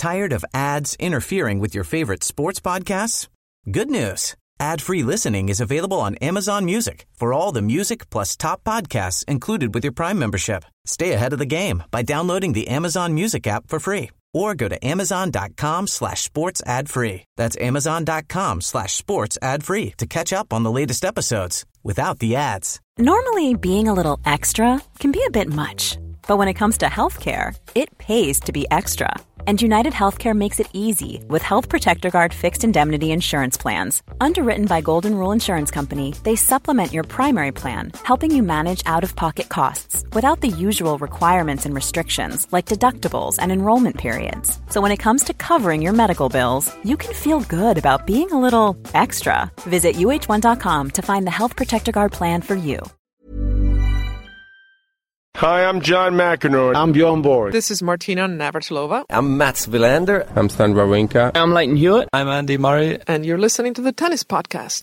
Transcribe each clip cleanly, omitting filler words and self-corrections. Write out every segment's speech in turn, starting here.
Tired of ads interfering with your favorite sports podcasts? Good news. Ad-free listening is available on Amazon Music for all the music plus top podcasts included with your Prime membership. Stay ahead of the game by downloading the Amazon Music app for free or go to amazon.com/sports ad free. That's amazon.com/sports ad free to catch up on the latest episodes without the ads. Normally, being a little extra can be a bit much, but when it comes to healthcare, it pays to be extra. And United Healthcare makes it easy with Health Protector Guard fixed indemnity insurance plans. Underwritten by Golden Rule Insurance Company, they supplement your primary plan, helping you manage out-of-pocket costs without the usual requirements and restrictions like deductibles and enrollment periods. So when it comes to covering your medical bills, you can feel good about being a little extra. Visit uh1.com to find the Health Protector Guard plan for you. Hi, I'm John McEnroe. I'm Bjorn Borg. This is Martina Navratilova. I'm Mats Wilander. I'm Stan Wawrinka. I'm Leighton Hewitt. I'm Andy Murray. And you're listening to the Tennis Podcast.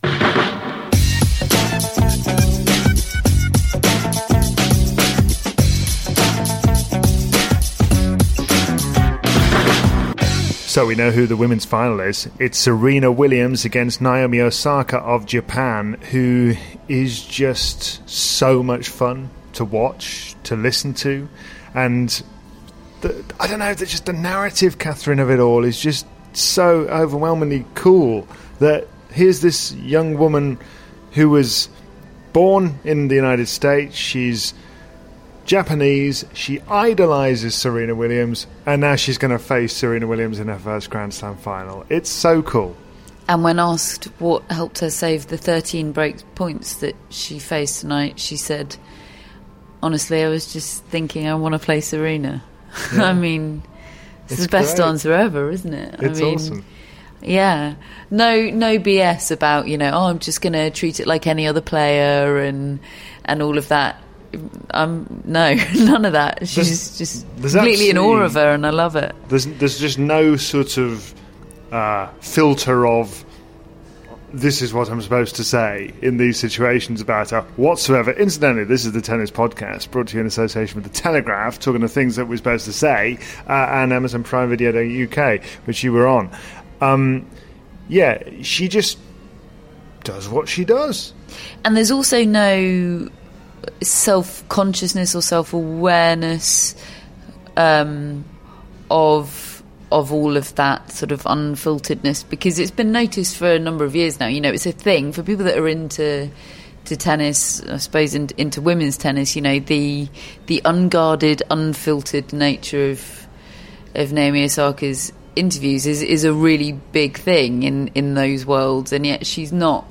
So we know who the women's final is. It's Serena Williams against Naomi Osaka of Japan, who is just so much fun to watch, to listen to, and I don't know, just the narrative, Catherine, of it all is just so overwhelmingly cool. That here's this young woman who was born in the United States, she's Japanese, she idolises Serena Williams, and now she's going to face Serena Williams in her first Grand Slam final. It's so cool. And when asked what helped her save the 13 break points that she faced tonight, she said, honestly, I was just thinking I want to play Serena. Yeah. I mean, it's the best answer ever, isn't it? It's awesome. Yeah. No BS about, I'm just going to treat it like any other player and all of that. No, none of that. She's just completely in awe of her, and I love it. There's just no sort of filter of this is what I'm supposed to say in these situations about her whatsoever. Incidentally, this is the Tennis Podcast, brought to you in association with The Telegraph, talking of things that we're supposed to say, and Amazon Prime Video UK, which you were on. She just does what she does. And there's also no self-consciousness or self-awareness of all of that sort of unfilteredness, because it's been noticed for a number of years now. It's a thing for people that are into tennis, I suppose, into women's tennis. The unguarded, unfiltered nature of Naomi Osaka's interviews is a really big thing in those worlds, and yet she's not.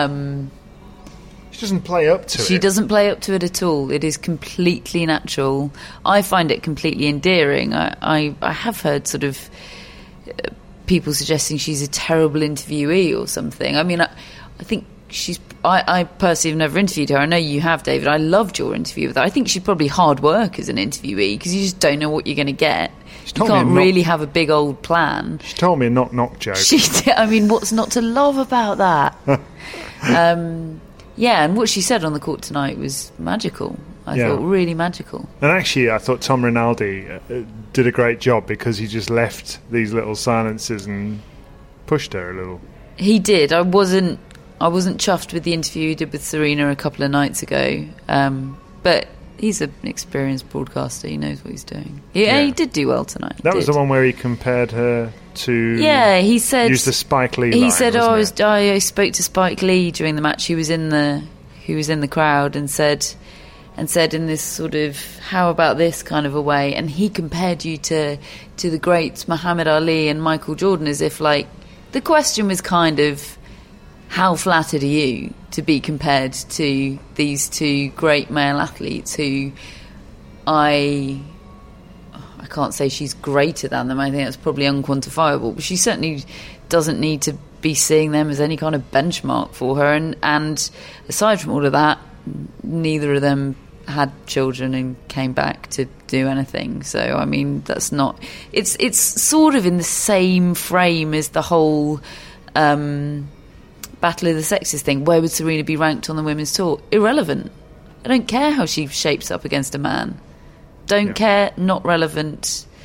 She doesn't play up to it. She doesn't play up to it at all. It is completely natural. I find it completely endearing. I have heard sort of people suggesting she's a terrible interviewee or something. I mean, I think I personally have never interviewed her. I know you have, David. I loved your interview with her. I think she's probably hard work as an interviewee because you just don't know what you're going to get. You can't really have a big old plan. She told me a knock joke. I mean, what's not to love about that? Yeah, and what she said on the court tonight was magical. I thought really magical. And actually, I thought Tom Rinaldi did a great job because he just left these little silences and pushed her a little. He did. I wasn't chuffed with the interview he did with Serena a couple of nights ago, but he's an experienced broadcaster. He knows what he's doing. He did do well tonight. That was the one where he compared her to. Yeah, he said. Use the Spike Lee. He line, said, I spoke to Spike Lee during the match. He was in the crowd and said in this sort of how about this kind of a way, and he compared you to the greats Muhammad Ali and Michael Jordan, as if like the question was kind of, how flattered are you to be compared to these two great male athletes who I can't say she's greater than them. I think that's probably unquantifiable, but she certainly doesn't need to be seeing them as any kind of benchmark for her. And aside from all of that, neither of them had children and came back to do anything. So, I mean, that's not... It's sort of in the same frame as the whole Battle of the Sexes thing. Where would Serena be ranked on the women's tour? Irrelevant. I don't care how she shapes up against a man. Don't care, not relevant.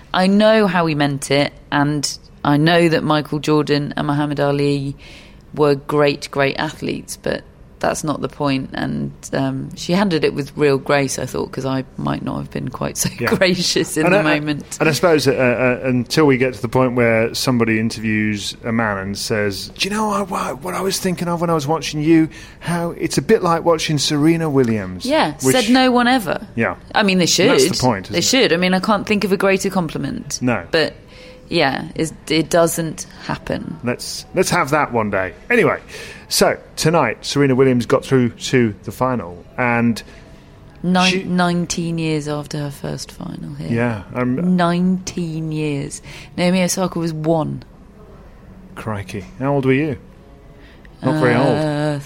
I know how he meant it, and I know that Michael Jordan and Muhammad Ali were great athletes, but that's not the point. And she handled it with real grace, I thought, because I might not have been quite so gracious in the moment. And I suppose until we get to the point where somebody interviews a man and says, do you know what I was thinking of when I was watching you? How it's a bit like watching Serena Williams. Yeah, said no one ever. Yeah. I mean, they should. That's the point, They should. I mean, I can't think of a greater compliment. No. But... yeah, it doesn't happen. Let's have that one day. Anyway, so tonight Serena Williams got through to the final, and 19 years after her first final here. Yeah, 19 years. Naomi Osaka was 1. Crikey! How old were you? Not very old.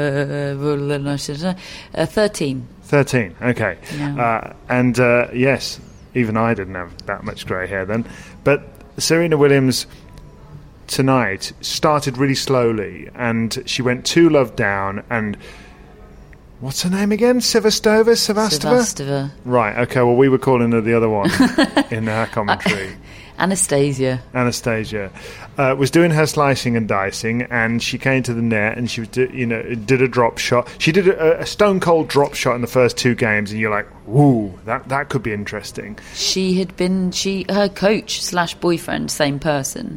13. 13. Okay. Yeah. Yes, even I didn't have that much grey hair then, but Serena Williams tonight started really slowly, and she went 2-love down, and what's her name again? Sevastova? Right, okay, well, we were calling her the other one in our commentary. Anastasia was doing her slicing and dicing, and she came to the net, and she was, did a drop shot. She did a stone cold drop shot in the first 2 games, and you're like, "Ooh, that could be interesting." She had been her coach / boyfriend, same person,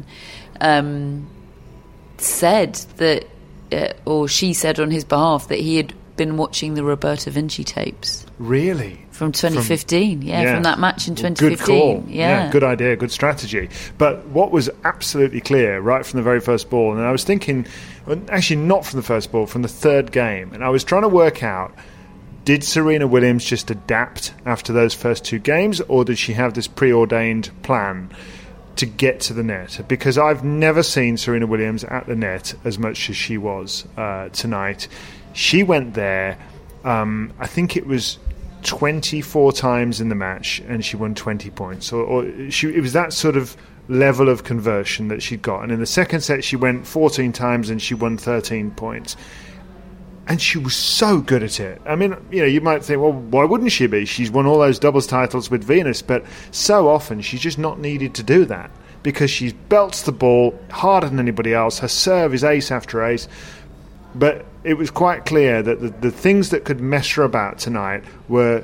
said that, or she said on his behalf that he had been watching the Roberta Vinci tapes. Really? From 2015, from that match in 2015. Good call. Yeah, good idea, good strategy. But what was absolutely clear right from the very first ball, and I was thinking, actually not from the first ball, from the 3rd game, and I was trying to work out, did Serena Williams just adapt after those first 2 games, or did she have this preordained plan to get to the net? Because I've never seen Serena Williams at the net as much as she was tonight. She went there, I think it was 24 times in the match, and she won 20 points. It was that sort of level of conversion that she'd got. And in the second set, she went 14 times and she won 13 points. And she was so good at it. I mean, you might think, well, why wouldn't she be? She's won all those doubles titles with Venus, but so often she's just not needed to do that, because she belts the ball harder than anybody else. Her serve is ace after ace. But it was quite clear that the things that could mess her about tonight were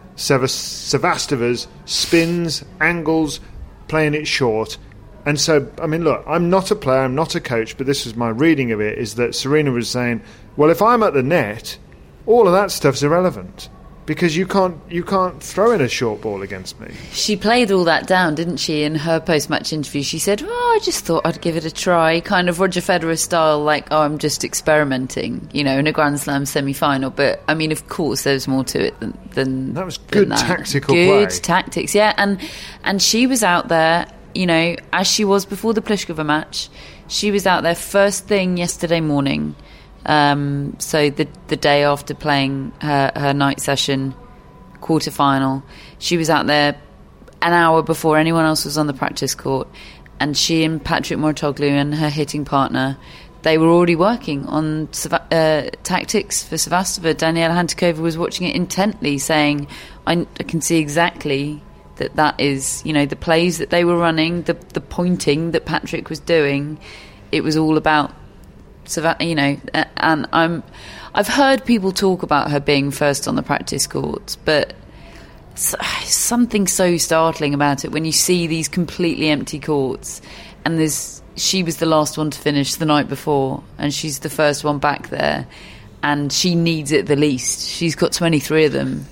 Sevastova's spins, angles, playing it short. And so, I mean, look, I'm not a player, I'm not a coach, but this was my reading of it, is that Serena was saying, well, if I'm at the net, all of that stuff's irrelevant, because you can't throw in a short ball against me. She played all that down, didn't she? In her post-match interview, she said, I just thought I'd give it a try, kind of Roger Federer style, like, I'm just experimenting, in a Grand Slam semi-final. But, I mean, of course, there's more to it than that was good tactical play. Good tactics, yeah. And she was out there, as she was before the Pliskova match. She was out there first thing yesterday morning. So the day after playing her night session quarter-final, she was out there an hour before anyone else was on the practice court, and she and Patrick Mouratoglou and her hitting partner, they were already working on tactics for Sevastova. Daniela Hantuchova was watching it intently, saying, I can see exactly that is, the plays that they were running, the pointing that Patrick was doing. It was all about, and I've heard people talk about her being first on the practice courts, but something so startling about it when you see these completely empty courts, and she was the last one to finish the night before, and she's the first one back there, and she needs it the least. She's got 23 of them.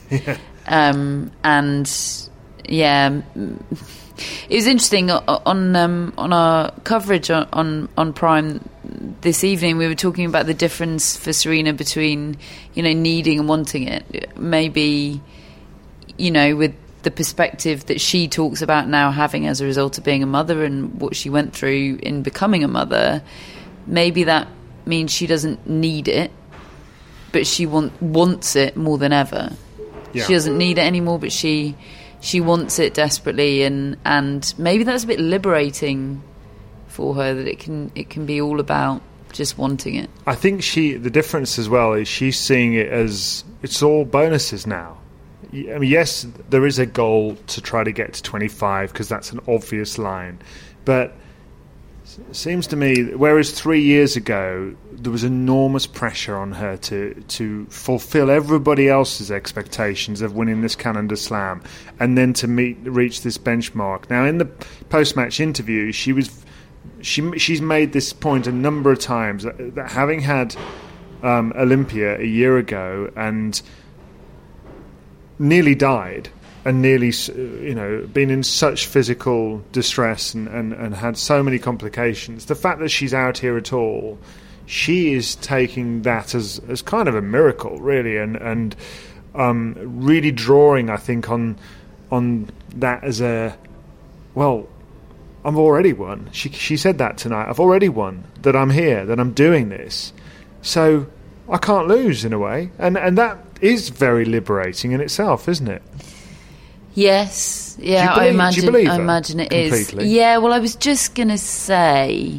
Yeah. It was interesting on our coverage on Prime this evening. We were talking about the difference for Serena between needing and wanting it. Maybe with the perspective that she talks about now having as a result of being a mother and what she went through in becoming a mother, maybe that means she doesn't need it, but she wants it more than ever. Yeah. She doesn't need it anymore, but she wants it desperately, and maybe that's a bit liberating for her, that it can be all about just wanting it. I think the difference as well is she's seeing it as it's all bonuses now. I mean, yes, there is a goal to try to get to 25 because that's an obvious line. But it seems to me, whereas 3 years ago there was enormous pressure on her to fulfill everybody else's expectations of winning this calendar slam and then to reach this benchmark. Now, in the post-match interview, she's made this point a number of times that having had Olympia a year ago and nearly died and nearly, been in such physical distress and had so many complications, the fact that she's out here at all, she is taking that as kind of a miracle, really, and really drawing, I think, on that as a, well, I've already won. She said that tonight. I've already won, that I'm here, that I'm doing this. So I can't lose, in a way. And that is very liberating in itself, isn't it? Yes. Yeah, I imagine it completely? Is. Yeah, well, I was just going to say,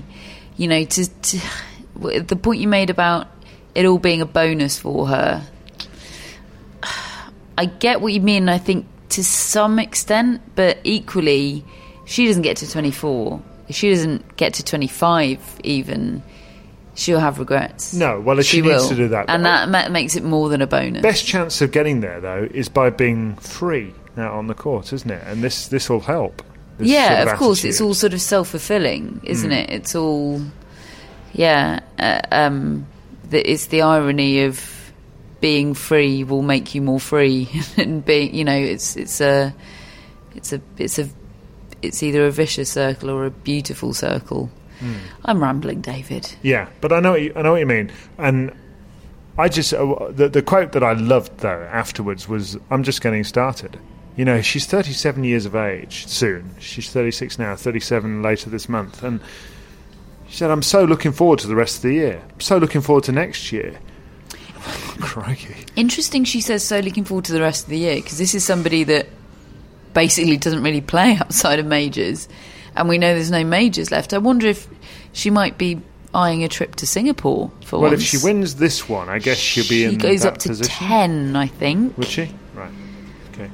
the point you made about it all being a bonus for her, I get what you mean, I think, to some extent, but equally, she doesn't get to 24. If she doesn't get to 25 even, she'll have regrets. No, well, she needs to do that. And that makes it more than a bonus. Best chance of getting there, though, is by being free out on the court, isn't it? And this will help. Yeah, of course. It's all sort of self-fulfilling, isn't it? It's all... Yeah. It's the irony of being free will make you more free. And being, it's either a vicious circle or a beautiful circle. I'm rambling, David. Yeah, but I know what you mean. And I just the quote that I loved though afterwards was, "I'm just getting started." She's 37 years of age soon. She's 36 now, 37 later this month, and she said, "I'm so looking forward to the rest of the year. I'm so looking forward to next year." Crikey! Interesting. She says, "So looking forward to the rest of the year," because this is somebody that basically doesn't really play outside of majors, and we know there's no majors left. I wonder if she might be eyeing a trip to Singapore for once. Well, if she wins this one, I guess she'll be in that position. She goes up to 10, I think. Would she? Right. Okay.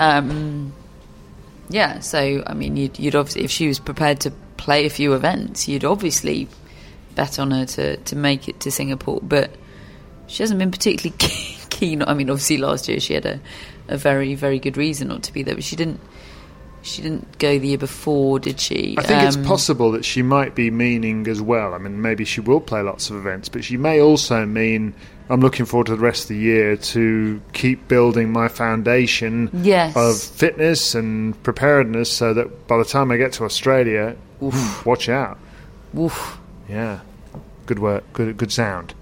Yeah, so, I mean, you'd obviously, if she was prepared to play a few events, you'd obviously bet on her to make it to Singapore, but she hasn't been particularly keen. I mean, obviously last year she had a very, very good reason not to be there, but she didn't go the year before, did she? I think it's possible that she might be meaning as well. I mean, maybe she will play lots of events, but she may also mean, I'm looking forward to the rest of the year to keep building my foundation of fitness and preparedness so that by the time I get to Australia, watch out. Oof. Yeah. Good work. Good sound.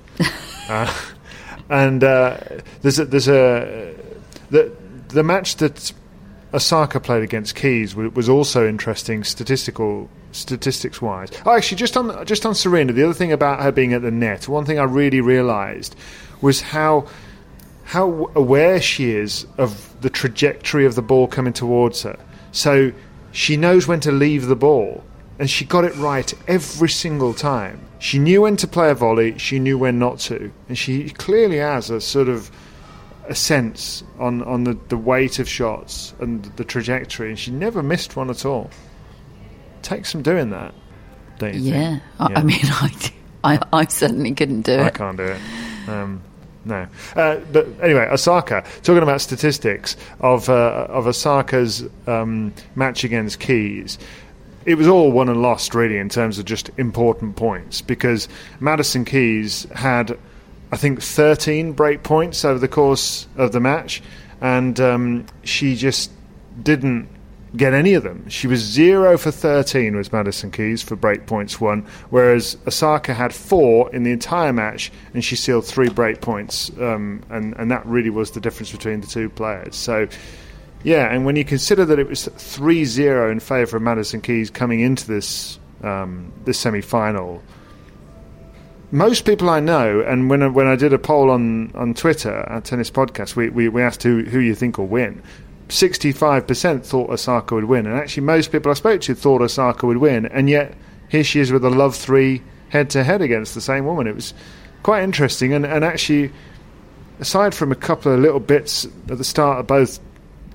And there's the match that Osaka played against Keys was also interesting statistics-wise. Oh, actually, just on Serena, the other thing about her being at the net, one thing I really realised was how aware she is of the trajectory of the ball coming towards her. So she knows when to leave the ball, and she got it right every single time. She knew when to play a volley, she knew when not to, and she clearly has a sort of a sense on the weight of shots and the trajectory, and she never missed one at all. Takes some doing that, don't you think? I mean, I certainly couldn't do it. I can't do it. No. But anyway, Osaka, talking about statistics of Osaka's match against Keys, it was all won and lost really in terms of just important points, because Madison Keys had, I think, 13 break points over the course of the match, and she just didn't get any of them. She was 0 for 13 was Madison Keys for break points won, whereas Osaka had 4 in the entire match, and she sealed 3 break points, and that really was the difference between the two players. So yeah, and when you consider that it was 3-0 in favour of Madison Keys coming into this semi-final, most people I know, and when I did a poll on Twitter at Tennis Podcast, we asked who you think will win. 65% thought Osaka would win, and actually most people I spoke to thought Osaka would win, and yet here she is with a love 3 head-to-head against the same woman. It was quite interesting, and actually, aside from a couple of little bits at the start of both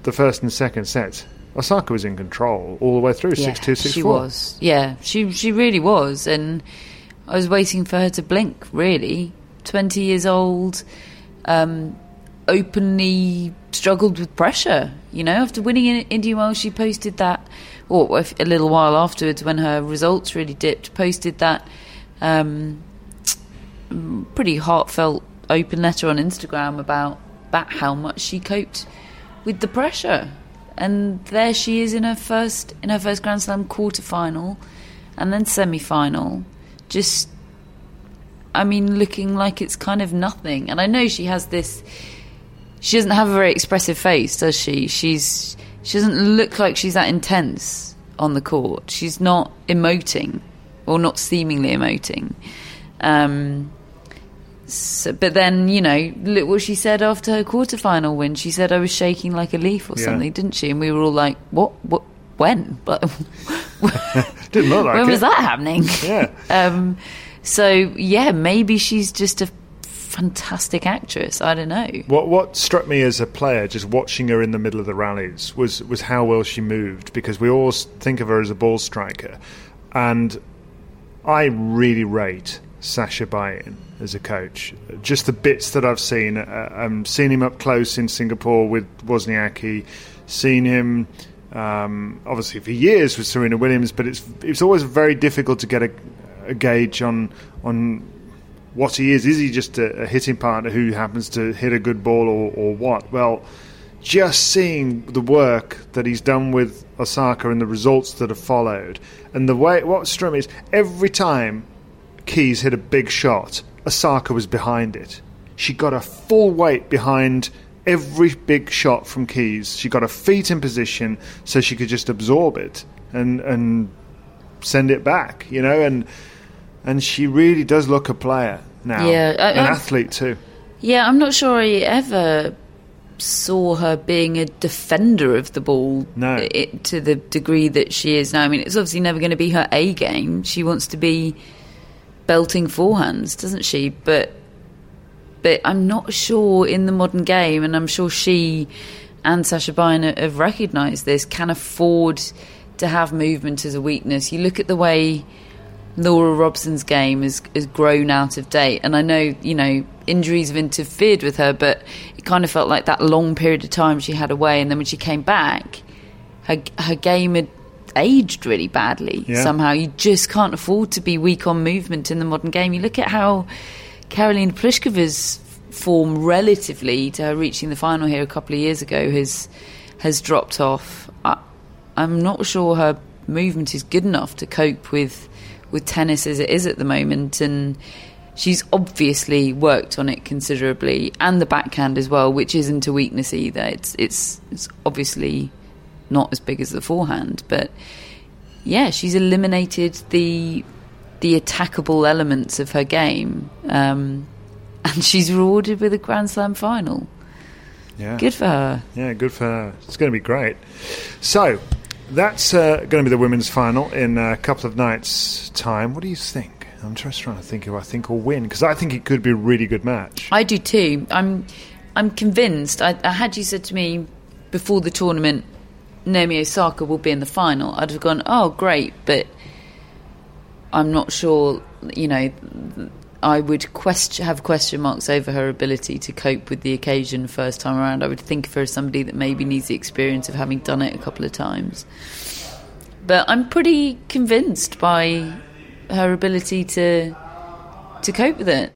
the first and second sets, Osaka was in control all the way through, 6-2, 6-4. She was. Yeah, she really was. And I was waiting for her to blink, really. 20 years old, openly struggled with pressure. You know, after winning in Indian Wells, she posted that, or a little while afterwards when her results really dipped, posted that pretty heartfelt open letter on Instagram about how much she coped with the pressure. And there she is in her first Grand Slam quarter-final and then semi-final, just, I mean, looking like it's kind of nothing. And I know she has this, she doesn't have a very expressive face, does she? She doesn't look like she's that intense on the court. She's not emoting, or not seemingly emoting. But then, you know, look what she said after her quarterfinal win. She said, I was shaking like a leaf or something, didn't she? And we were all like, what, when? But didn't look like when it. was that happening? Yeah. So, yeah, maybe she's just a fantastic actress. I don't know. What struck me as a player, just watching her in the middle of the rallies, was how well she moved, because we all think of her as a ball striker. And I really rate Sasha Bain as a coach. Just the bits that I've seen. Seen him up close in Singapore with Wozniacki. Seen him, obviously, for years with Serena Williams, but it's always very difficult to get a gauge on what he is. Is he just a hitting partner who happens to hit a good ball or what? Well, just seeing the work that he's done with Osaka and the results that have followed, and the way, what struck me is every time Keys hit a big shot, Osaka was behind it. She got her full weight behind every big shot from Keys. She got her feet in position so she could just absorb it and send it back, you know, and she really does look a player now. Yeah, an athlete too. Yeah, I'm not sure I ever saw her being a defender of the ball to the degree that she is now. I mean, it's obviously never going to be her A game. She wants to be belting forehands, doesn't she? But I'm not sure in the modern game, and I'm sure she and Sasha Bain have recognised this, can afford to have movement as a weakness. You look at the way Laura Robson's game has grown out of date, and I know, you know, injuries have interfered with her, but it kind of felt like that long period of time she had away, and then when she came back, her game had aged really badly. Somehow you just can't afford to be weak on movement in the modern game. You look at how Karolina Pliskova's form relatively to her reaching the final here a couple of years ago has dropped off. I'm not sure her movement is good enough to cope with tennis as it is at the moment, and she's obviously worked on it considerably, and the backhand as well, which isn't a weakness either. It's obviously not as big as the forehand, but yeah, she's eliminated the attackable elements of her game, and she's rewarded with a Grand Slam final. Yeah, good for her. Yeah, good for her. It's going to be great. So that's going to be the women's final in a couple of nights' time. What do you think? I'm just trying to think who I think will win, because I think it could be a really good match. I do too. I'm convinced. I had you said to me before the tournament, Naomi Osaka will be in the final, I'd have gone, oh great, but I'm not sure, you know, I would have question marks over her ability to cope with the occasion first time around. I would think of her as somebody that maybe needs the experience of having done it a couple of times. But I'm pretty convinced by her ability to cope with it.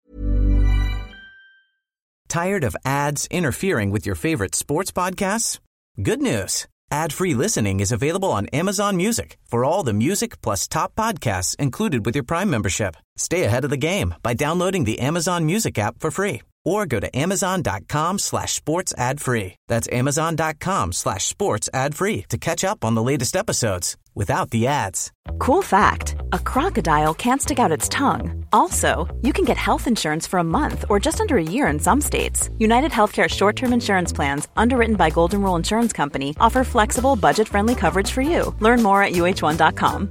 Tired of ads interfering with your favorite sports podcasts? Good news. Ad-free listening is available on Amazon Music for all the music plus top podcasts included with your Prime membership. Stay ahead of the game by downloading the Amazon Music app for free, or go to amazon.com/sports ad free. That's amazon.com/sports ad free to catch up on the latest episodes without the ads. Cool fact, a crocodile can't stick out its tongue. Also, you can get health insurance for a month or just under a year in some states. United Healthcare short-term insurance plans, underwritten by Golden Rule Insurance Company, offer flexible, budget-friendly coverage for you. Learn more at uh1.com.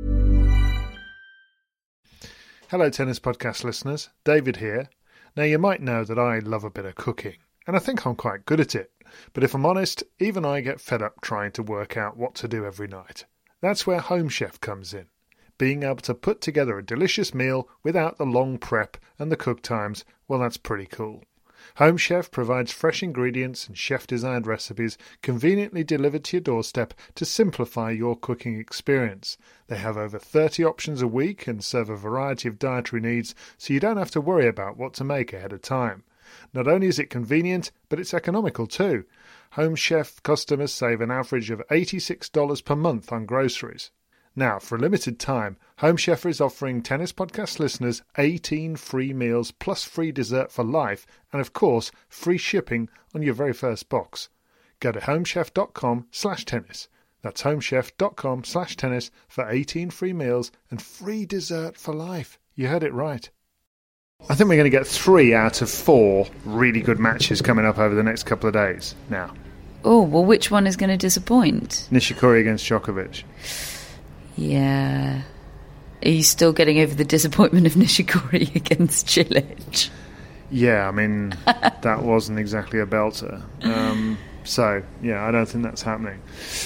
Hello, Tennis Podcast listeners. David here. Now, you might know that I love a bit of cooking, and I think I'm quite good at it. But if I'm honest, even I get fed up trying to work out what to do every night. That's where Home Chef comes in. Being able to put together a delicious meal without the long prep and the cook times, well, that's pretty cool. Home Chef provides fresh ingredients and chef-designed recipes conveniently delivered to your doorstep to simplify your cooking experience. They have over 30 options a week and serve a variety of dietary needs, so you don't have to worry about what to make ahead of time. Not only is it convenient, but it's economical too. Home Chef customers save an average of $86 per month on groceries. Now, for a limited time, Home Chef is offering Tennis Podcast listeners 18 free meals plus free dessert for life and, of course, free shipping on your very first box. Go to homechef.com/tennis. That's homechef.com/tennis for 18 free meals and free dessert for life. You heard it right. I think we're going to get 3 out of 4 really good matches coming up over the next couple of days now. Oh, well, which one is going to disappoint? Nishikori against Djokovic. Yeah. Are you still getting over the disappointment of Nishikori against Cilic? Yeah, I mean, that wasn't exactly a belter. So, yeah, I don't think that's happening.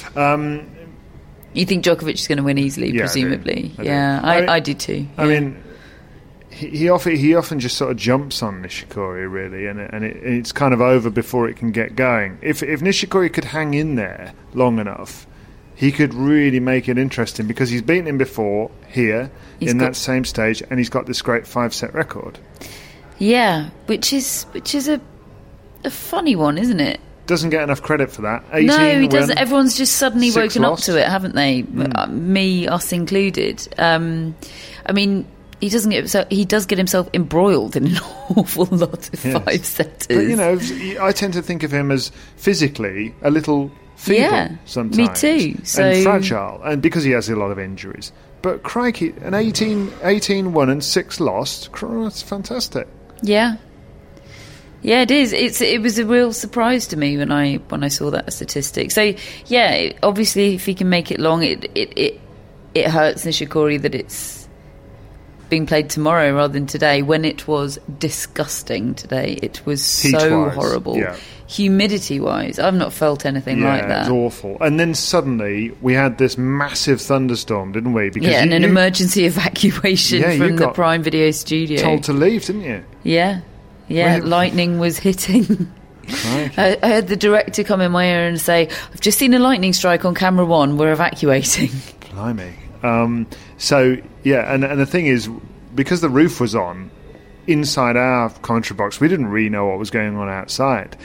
You think Djokovic is going to win easily, yeah, presumably? I do. I do too. I mean, he often just sort of jumps on Nishikori, really, and it's kind of over before it can get going. If Nishikori could hang in there long enough, he could really make it interesting because he's beaten him before here that same stage, and he's got this great 5-set record. Yeah, which is a funny one, isn't it? Doesn't get enough credit for that. 18 no, he doesn't. win, Everyone's just suddenly woken lost. up to it, haven't they? Me, us included. I mean, he does get himself embroiled in an awful lot of 5-setters. But, you know, I tend to think of him as physically a little feeble sometimes. Me too. And fragile, and because he has a lot of injuries. But crikey, an 18 won and 6 lost, that's fantastic. Yeah. Yeah, it is. It was a real surprise to me when I saw that statistic. So, yeah, obviously if he can make it long, it hurts Nishikori that it's being played tomorrow rather than today, when it was disgusting today. It was so Heat-wise, horrible. yeah. Humidity-wise, I've not felt anything like that. It was awful. And then suddenly we had this massive thunderstorm, didn't we? Because and an emergency evacuation from the Prime Video studio. Told to leave, didn't you? Yeah. Yeah, lightning was hitting. I heard the director come in my ear and say, "I've just seen a lightning strike on camera 1, we're evacuating." Blimey. So, yeah, and the thing is, because the roof was on, inside our commentary box, we didn't really know what was going on outside.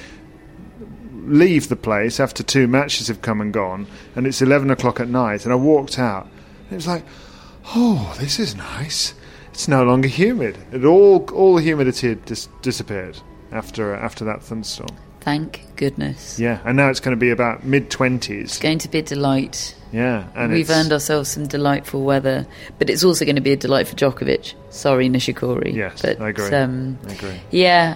Leave the place after 2 matches have come and gone, and it's 11 o'clock at night, and I walked out, and it was like, oh, this is nice. It's no longer humid. All the humidity had disappeared after that thunderstorm. Thank goodness. Yeah, and now it's going to be about mid-20s. It's going to be a delight. Yeah, and we've earned ourselves some delightful weather, but it's also going to be a delight for Djokovic. Sorry, Nishikori. Yes, but, I agree. I agree. Yeah,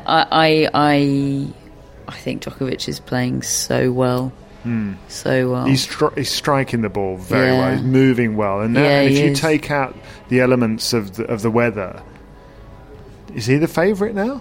I think Djokovic is playing so well. So well. He's striking the ball very well. He's moving well, and if you take out the elements of the weather, is he the favourite now?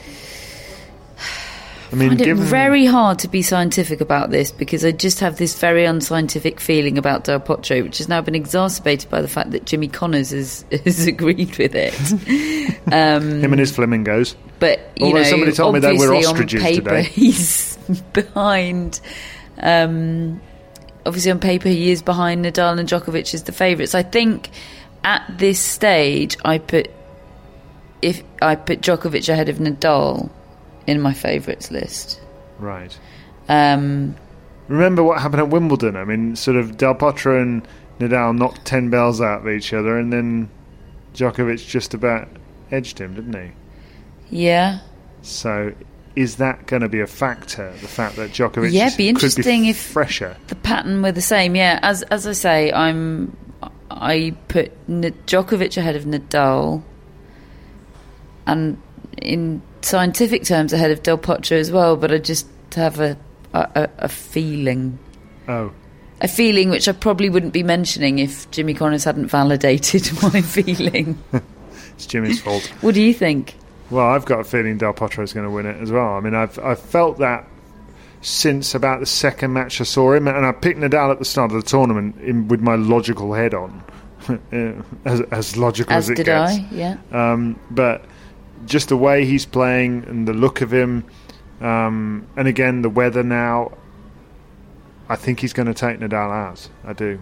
I mean, I find it very hard to be scientific about this because I just have this very unscientific feeling about Del Potro, which has now been exacerbated by the fact that Jimmy Connors has agreed with it. Him and his flamingos. But although somebody told me they were ostriches on paper, today. He's behind. Obviously, on paper, he is behind Nadal and Djokovic as the favourites. I think at this stage, I put Djokovic ahead of Nadal in my favourites list. Right. Remember what happened at Wimbledon? I mean, sort of Del Potro and Nadal knocked 10 bells out of each other, and then Djokovic just about edged him, didn't he? Yeah. So is that going to be a factor, the fact that Djokovic it'd be interesting could be if fresher? The pattern were the same, yeah. As I say, I put Djokovic ahead of Nadal, and in scientific terms ahead of Del Potro as well, but I just have a feeling. Oh. A feeling which I probably wouldn't be mentioning if Jimmy Connors hadn't validated my feeling. It's Jimmy's fault. What do you think? Well, I've got a feeling Del Potro is going to win it as well. I mean, I've felt that since about the second match I saw him, and I picked Nadal at the start of the tournament with my logical head on, as logical as it did gets. I, yeah. But just the way he's playing and the look of him, and again the weather now, I think he's going to take Nadal out. I do.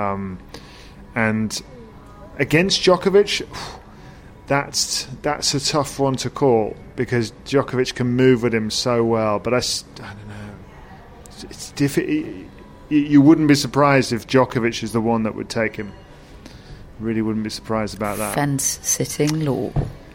And against Djokovic, that's a tough one to call, because Djokovic can move with him so well. But I don't know. It's difficult. You wouldn't be surprised if Djokovic is the one that would take him. Really wouldn't be surprised about that. Fence-sitting law.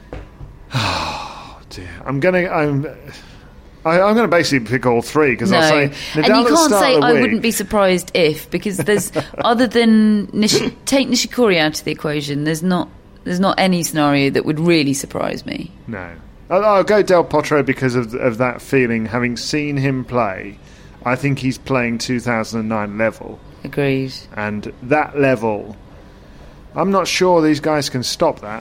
Oh dear. I'm gonna basically pick all three, because I'll say Nadal. And you can't say I week. wouldn't be surprised if, because there's other than take Nishikori out of the equation, there's not any scenario that would really surprise me. No. I'll go Del Potro because of that feeling. Having seen him play, I think he's playing 2009 level. Agreed. And that level, I'm not sure these guys can stop that.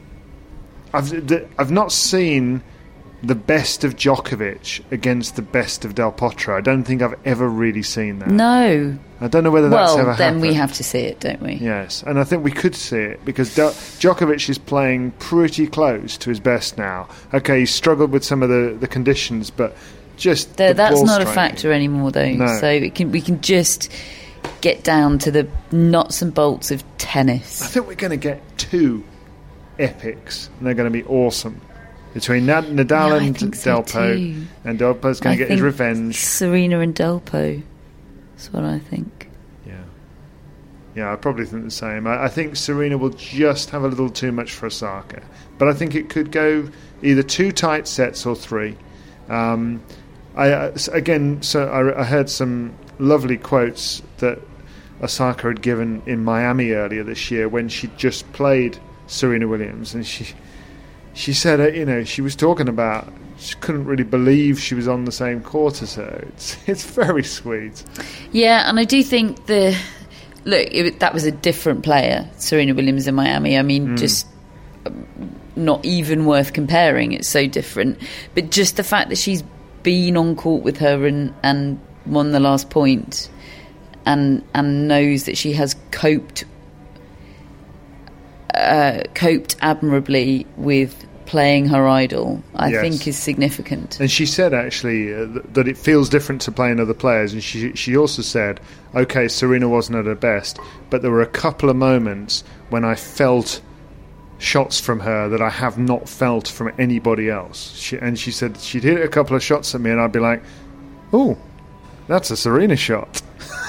I've not seen the best of Djokovic against the best of Del Potro. I don't think I've ever really seen that. No. I don't know whether that's ever Well, then happened. we have to see it, don't we? Yes, and I think we could see it, because Djokovic is playing pretty close to his best now. Okay, he's struggled with some of the conditions, but just That's ball not a striking. factor anymore, though. No. So we can just get down to the nuts and bolts of I tennis. think we're going to get two epics, and they're going to be awesome. Between Nadal Yeah, I and think so Delpo, too. and Delpo's going to get his revenge. Serena and Delpo. That's what I think. Yeah, I probably think the same. I think Serena will just have a little too much for Osaka, but I think it could go either 2 tight sets or 3. I heard some lovely quotes that Osaka had given in Miami earlier this year when she just played Serena Williams, and she said, she was talking about she couldn't really believe she was on the same court as her. It's very sweet. Yeah, and I do think that was a different player, Serena Williams in Miami. I mean, just not even worth comparing. It's so different. But just the fact that she's been on court with her and won the last point, and knows that she has coped admirably with playing her idol, I think is significant. And she said actually that it feels different to playing other players, and she also said, okay, Serena wasn't at her best, but there were a couple of moments when I felt shots from her that I have not felt from anybody else. She said she'd hit a couple of shots at me and I'd be like, oh, that's a Serena shot.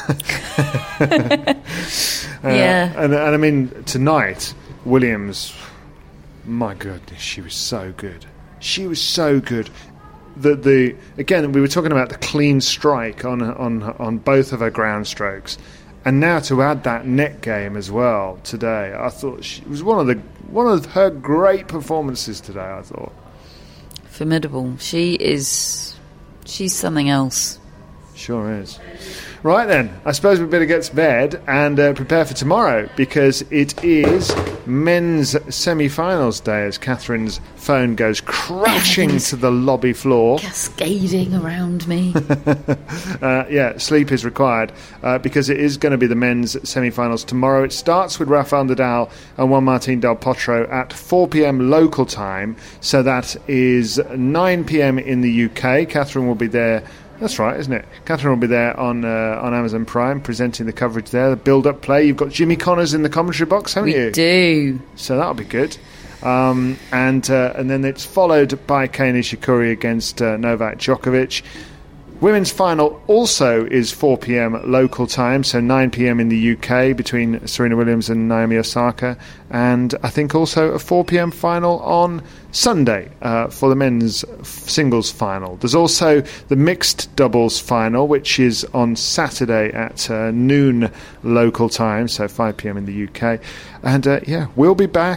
Yeah. And I mean, tonight Williams, my goodness, she was so good. She was so good. Again, we were talking about the clean strike on both of her ground strokes, and now to add that net game as well today, I thought it was one of her great performances today. I thought Formidable. She's something else. Sure is. Right then, I suppose we better get to bed and prepare for tomorrow, because it is men's semi-finals day as Catherine's phone goes crashing to the lobby floor. Cascading around me. Sleep is required because it is going to be the men's semi-finals tomorrow. It starts with Rafael Nadal and Juan Martín Del Potro at 4 p.m. local time, so that is 9 p.m. in the UK. Catherine will be there. That's right, isn't it? Catherine will be there on Amazon Prime, presenting the coverage there, the build-up play. You've got Jimmy Connors in the commentary box, haven't you? We do. So that'll be good. And then it's followed by Kei Nishikori against Novak Djokovic. Women's final also is 4 p.m. local time, so 9 p.m. in the UK between Serena Williams and Naomi Osaka, and I think also a 4 p.m. final on Sunday for the men's singles final. There's also the mixed doubles final, which is on Saturday at noon local time, so 5 p.m. in the UK. And we'll be back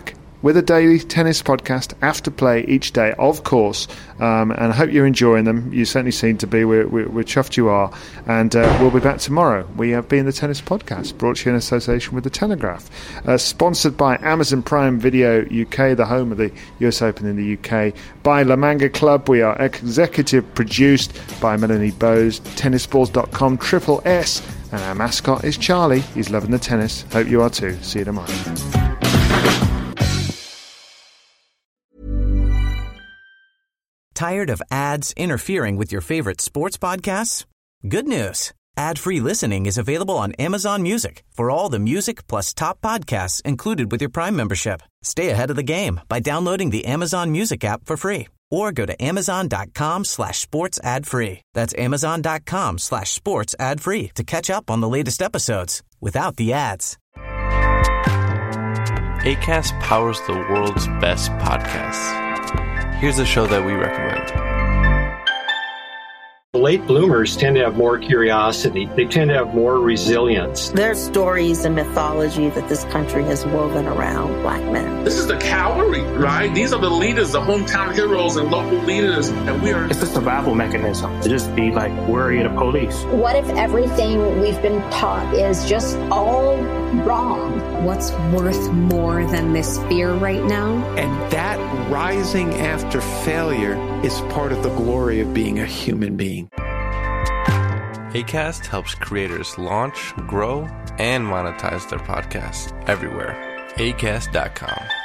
with a daily tennis podcast after play each day, of course. And I hope you're enjoying them. You certainly seem to be. We're chuffed you are. And we'll be back tomorrow. We have been the Tennis Podcast, brought to you in association with The Telegraph. Sponsored by Amazon Prime Video UK, the home of the US Open in the UK. By La Manga Club. We are executive produced by Melanie Bowes. Tennisballs.com, Triple S. And our mascot is Charlie. He's loving the tennis. Hope you are too. See you tomorrow. Tired of ads interfering with your favorite sports podcasts? Good news. Ad-free listening is available on Amazon Music for all the music plus top podcasts included with your Prime membership. Stay ahead of the game by downloading the Amazon Music app for free or go to amazon.com/sports ad free. That's amazon.com/sports ad free to catch up on the latest episodes without the ads. Acast powers the world's best podcasts. Here's a show that we recommend. Late bloomers tend to have more curiosity. They tend to have more resilience. There's stories and mythology that this country has woven around Black men. This is the cavalry, right? These are the leaders, the hometown heroes and local leaders. And we are... It's a survival mechanism to just be like worry of the police. What if everything we've been taught is just all wrong? What's worth more than this fear right now? And that rising after failure is part of the glory of being a human being. Acast helps creators launch, grow, and monetize their podcasts everywhere. Acast.com.